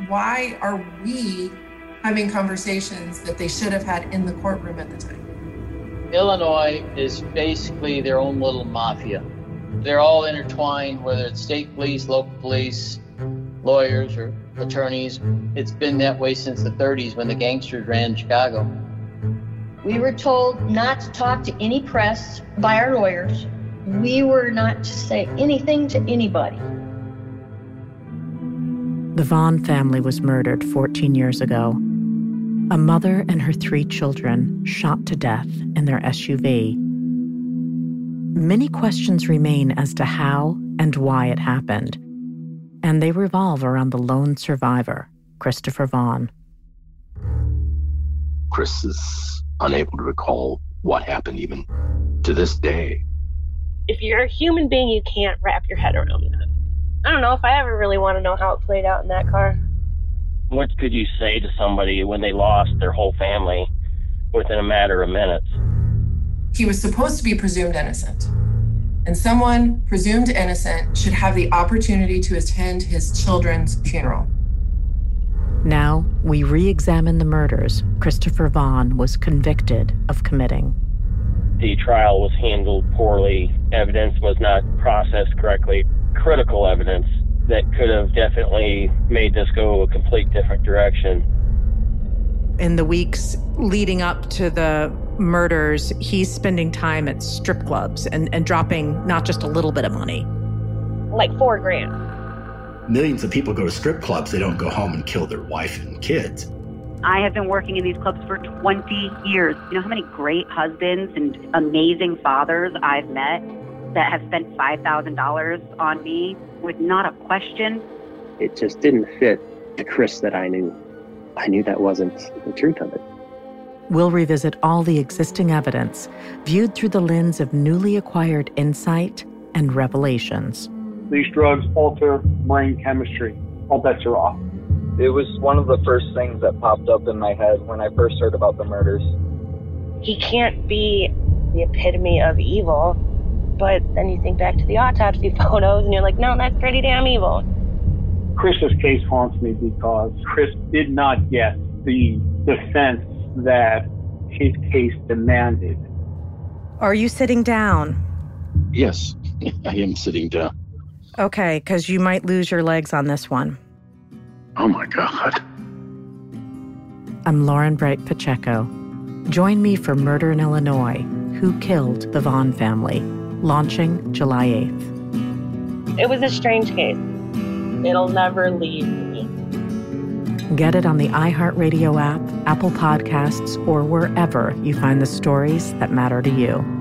why are we having conversations that they should have had in the courtroom at the time? Illinois is basically their own little mafia. They're all intertwined, whether it's state police, local police, lawyers, or attorneys. It's been that way since the 30s when the gangsters ran Chicago. We were told not to talk to any press by our lawyers. We were not to say anything to anybody. The Vaughn family was murdered 14 years ago. A mother and her 3 children shot to death in their SUV. Many questions remain as to how and why it happened, and they revolve around the lone survivor, Christopher Vaughn. Chris is unable to recall what happened even to this day. If you're a human being, you can't wrap your head around that. I don't know if I ever really want to know how it played out in that car. What could you say to somebody when they lost their whole family within a matter of minutes? He was supposed to be presumed innocent. And someone presumed innocent should have the opportunity to attend his children's funeral. Now, we re-examine the murders Christopher Vaughn was convicted of committing. The trial was handled poorly. Evidence was not processed correctly. Critical evidence that could have definitely made this go a complete different direction. In the weeks leading up to the murders, he's spending time at strip clubs and dropping not just a little bit of money. Like $4,000. Millions of people go to strip clubs. They don't go home and kill their wife and kids. I have been working in these clubs for 20 years. You know how many great husbands and amazing fathers I've met that have spent $5,000 on me with not a question? It just didn't fit the Chris that I knew. I knew that wasn't the truth of it. We'll revisit all the existing evidence, viewed through the lens of newly acquired insight and revelations. These drugs alter brain chemistry. All bets are off. It was one of the first things that popped up in my head when I first heard about the murders. He can't be the epitome of evil, but then you think back to the autopsy photos and you're like, no, that's pretty damn evil. Chris's case haunts me because Chris did not get the defense that his case demanded. Are you sitting down? Yes, I am sitting down. Okay, because you might lose your legs on this one. Oh my God. I'm Lauren Bright Pacheco. Join me for Murder in Illinois, Who Killed the Vaughn Family, launching July 8th. It was a strange case. It'll never leave me. Get it on the iHeartRadio app, Apple Podcasts, or wherever you find the stories that matter to you.